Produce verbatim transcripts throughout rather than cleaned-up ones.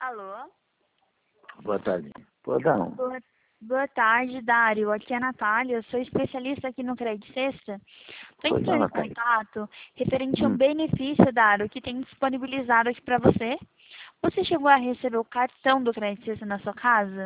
Alô? Boa tarde. Perdão. Boa, boa tarde, Dário. Aqui é a Natália, eu sou especialista aqui no Credit Sexta. Estou Pois não, entrando em Natália. contato referente a um Hum. benefício, Dário, que tem disponibilizado aqui para você. Você chegou a receber o cartão do Credit Sexta na sua casa?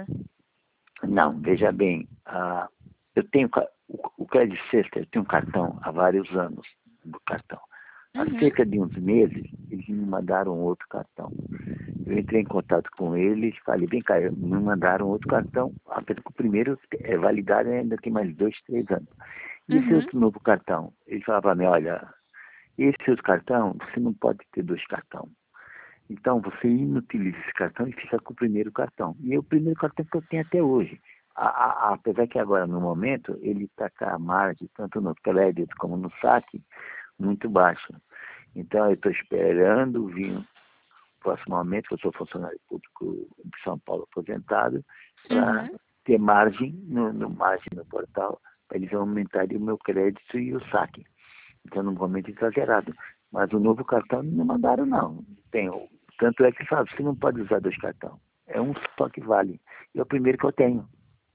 Não, veja bem, ah, eu tenho ca- o, o Credit Sexta, eu tenho um cartão há vários anos do cartão. Há Uhum. cerca de uns meses, eles me mandaram outro cartão. Eu entrei em contato com eles, falei, vem cá, me mandaram outro cartão, apenas que o primeiro é validado ainda tem mais dois, três anos. E esse Uhum. outro novo cartão, ele falava para mim, olha, esse outro cartão, você não pode ter dois cartões. Então, você inutiliza esse cartão e fica com o primeiro cartão. E é o primeiro cartão que eu tenho até hoje. A, a, a, apesar que agora, no momento, ele está com a margem, tanto no crédito como no saque, muito baixa. Então, eu estou esperando vir proximamente, eu sou funcionário público de São Paulo aposentado, para Uhum. ter margem no, no margem no portal, para eles aumentarem o meu crédito e o saque. Então, no momento exagerado. Mas o novo cartão não me mandaram, não. Tem, tanto é que sabe, você não pode usar dois cartões. É um só que vale. E é o primeiro que eu tenho.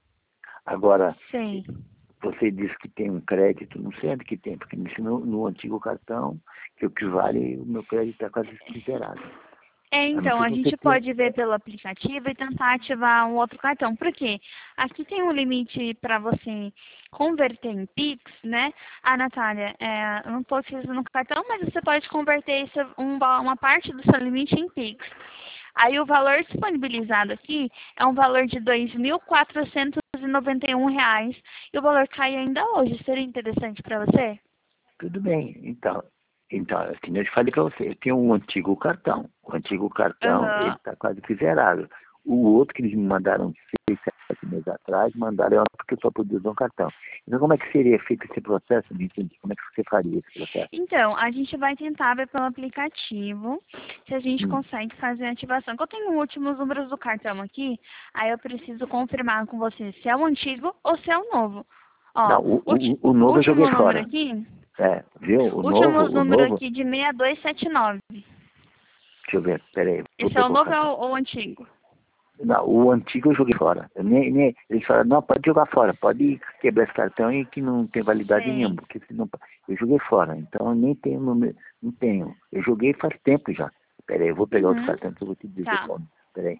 Agora, Sei. você disse que tem um crédito, não sei onde que tem, porque me ensinou no antigo cartão, que o que vale, o meu crédito está quase zerado. É, A não então, ser a que você gente tenha. pode ver pelo aplicativo e tentar ativar um outro cartão. Por quê? Aqui tem um limite para você converter em Pix, né? Ah, Natália, é, eu não estou utilizando o cartão, mas você pode converter isso, um va- uma parte do seu limite em Pix. Aí o valor disponibilizado aqui é um valor de dois mil quatrocentos e noventa e um reais e o valor cai ainda hoje. Seria interessante para você? Tudo bem. Então, então assim, eu falei para você, eu tenho um antigo cartão. O antigo cartão, ele Aham. está quase que zerado. O outro que eles me mandaram seis, sete meses atrás, mandaram eu porque eu só podia usar um cartão. Então, como é que seria feito esse processo? Não entendi. Como é que você faria esse processo? Então, a gente vai tentar ver pelo aplicativo se a gente Hum. consegue fazer a ativação. Que eu tenho os últimos números do cartão aqui, aí eu preciso confirmar com você se é o antigo ou se é o novo. Ó, Não, o, ulti- o, o novo eu joguei último número fora. aqui, É, viu? O novo, últimos o número novo, aqui de seis dois sete nove. deixa eu ver, peraí, vou Esse é o pegar o novo ou é cartão. o, ou o antigo? Não, o antigo eu joguei fora. Eu nem, nem, eles falaram, não, pode jogar fora, pode quebrar esse cartão e que não tem validade Sei. nenhuma, porque senão eu joguei fora, então eu nem tenho número, não tenho. Eu joguei faz tempo já. Peraí, eu vou pegar outro Uhum. cartão que eu vou te dizer Tá. qual. Peraí.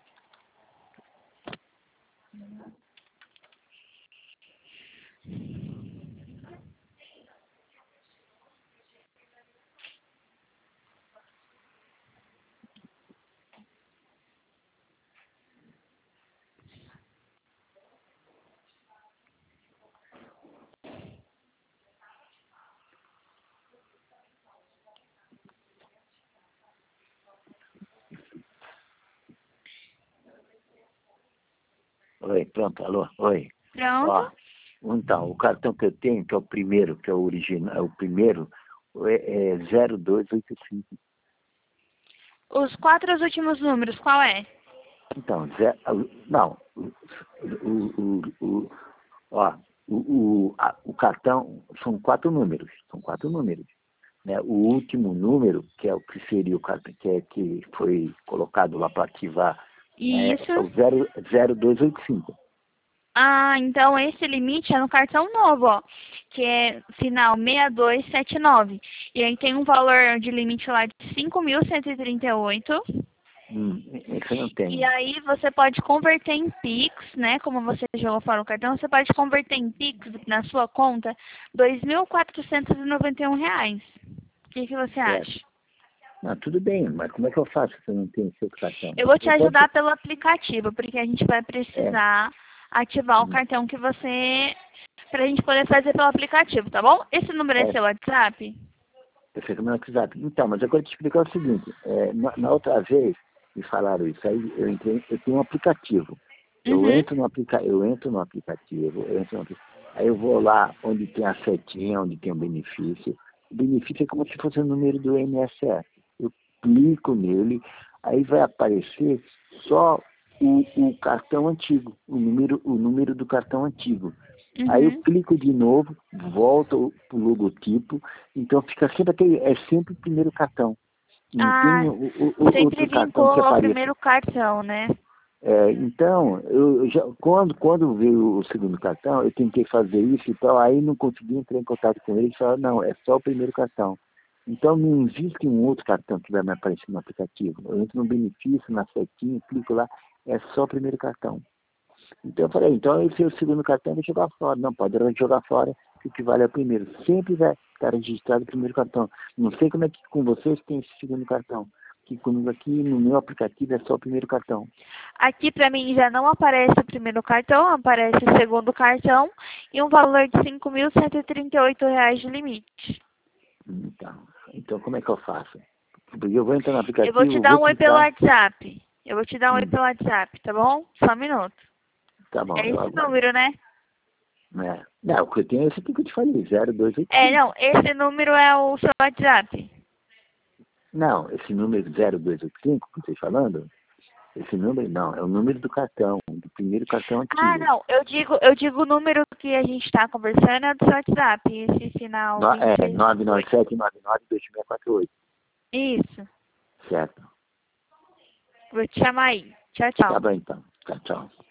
Oi, pronto, alô, oi. Pronto. Ó, então, o cartão que eu tenho, que é o primeiro, que é o original, é o primeiro, é, é zero dois oito cinco. Os quatro últimos números, qual é? Então, zero, não, o, o, o, o, ó, o, o, a, o cartão são quatro números, são quatro números. Né? O último número, que é o que seria o cartão, que, é, que foi colocado lá para ativar, né, é Isso. o zero zero dois oito cinco. Ah, então esse limite é no cartão novo, ó, que é final seis dois sete nove. E aí tem um valor de limite lá de cinco mil cento e trinta e oito. Hum, esse eu não E tenho. aí você pode converter em Pix, né? Como você jogou fora o cartão, você pode converter em Pix na sua conta dois mil quatrocentos e noventa e um reais. O que, que você Certo. acha? Não, tudo bem, mas como é que eu faço se eu não tenho esse outro cartão? Eu vou te Eu posso. ajudar pelo aplicativo, porque a gente vai É. precisar ativar o Hum, cartão que você... Pra gente poder fazer pelo aplicativo, tá bom? Esse número é é, seu WhatsApp? eu sei como é o WhatsApp. Então, mas eu quero te explicar o seguinte, é, na, na outra vez me falaram isso, aí eu entrei, eu tenho um aplicativo. Eu Uhum. entro no aplica, eu entro no aplicativo, eu entro no, apli- aí eu vou lá onde tem a setinha, onde tem o benefício. O benefício é como se fosse o número do I N S S. Eu clico nele, aí vai aparecer só o, o cartão antigo, o número, o número do cartão antigo. Aí eu Uhum. clico de novo, volto pro logotipo, então fica sempre aquele, é sempre o primeiro cartão. Não Ah, tem o, o, o sempre outro cartão que vincula ao apareça. primeiro cartão, né? É, então, eu já, quando, quando veio o segundo cartão, eu tentei fazer isso e tal, aí não consegui entrar em contato com ele e falaram, não, é só o primeiro cartão. Então não existe um outro cartão que vai me aparecer no aplicativo. Eu entro no benefício, na setinha, clico lá, é só o primeiro cartão. Então eu falei, então esse é o segundo cartão, eu vou jogar fora. Não, pode jogar fora, que o que vale é o primeiro. Sempre vai estar registrado o primeiro cartão. Não sei como é que com vocês tem esse segundo cartão. Que comigo aqui no meu aplicativo é só o primeiro cartão. Aqui para mim já não aparece o primeiro cartão, aparece o segundo cartão e um valor de cinco mil cento e trinta e oito reais de limite. Então, então como é que eu faço? Porque eu vou entrar no Eu vou te aplicativo, dar vou um oi pelo clicar. WhatsApp. Eu vou te dar um oi Hum, pelo WhatsApp, tá bom? Só um minuto. tá bom, É eu esse aguardo. número, né? É. Não, o que eu tenho é esse aqui que eu te falei, zero dois oito É, cinco. não, esse número é o seu WhatsApp. Não, esse número zero dois oito cinco que eu estou falando, esse número não, é o número do cartão, do primeiro cartão Ah, ativo. não, eu digo, eu digo o número que a gente está conversando é do seu WhatsApp, esse sinal No, é vinte e nove nove oito. sete nove nove dois seis quatro oito, Isso, certo? vou te chamar aí. Tchau, Tá tchau. bom então. Tchau, tchau.